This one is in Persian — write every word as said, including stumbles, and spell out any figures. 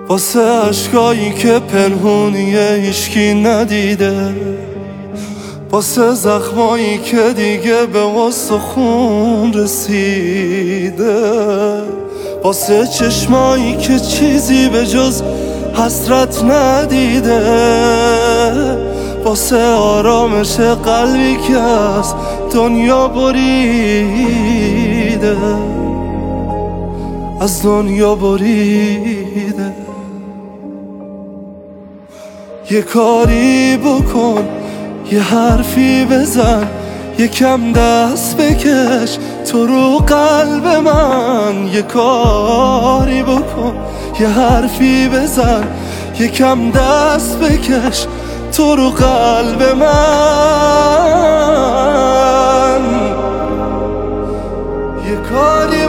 واسه عشقایی که پنهونیه هیچکی ندیده، واسه زخمایی که دیگه به استخون رسیده، واسه چشمایی که چیزی به جز حسرت ندیده، واسه آرامش قلبی که از دنیا بریده، از دنیا بریده. یه کاری بکن، یه حرفی بزن، یکم دست بکش تو رو قلب من. یه کاری بکن، یه حرفی بزن، یکم دست بکش تو رو قلب من. یه کاری